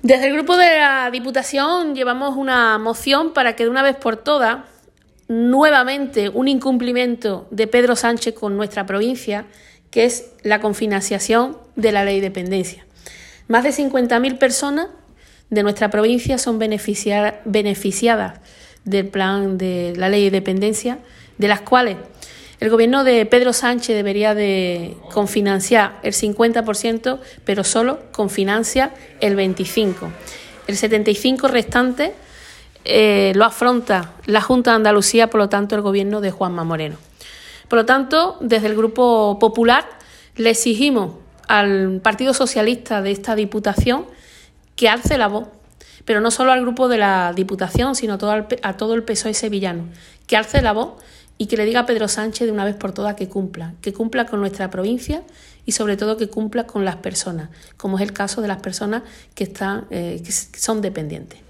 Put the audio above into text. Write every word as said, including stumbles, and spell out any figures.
Desde el grupo de la Diputación llevamos una moción para que de una vez por todas, nuevamente un incumplimiento de Pedro Sánchez con nuestra provincia, que es la confinanciación de la ley de dependencia. Más de cincuenta mil personas de nuestra provincia son beneficiar, beneficiadas del plan de la ley de dependencia, de las cuales el gobierno de Pedro Sánchez debería de confinanciar el cincuenta por ciento, pero solo confinancia el veinticinco por ciento. El setenta y cinco por ciento restante eh, lo afronta la Junta de Andalucía, por lo tanto el gobierno de Juanma Moreno. Por lo tanto, desde el Grupo Popular le exigimos al Partido Socialista de esta Diputación que alce la voz, pero no solo al grupo de la Diputación, sino todo al, a todo el P S O E sevillano, que alce la voz y que le diga a Pedro Sánchez de una vez por todas que cumpla, que cumpla con nuestra provincia y sobre todo que cumpla con las personas, como es el caso de las personas que, están, eh, que son dependientes.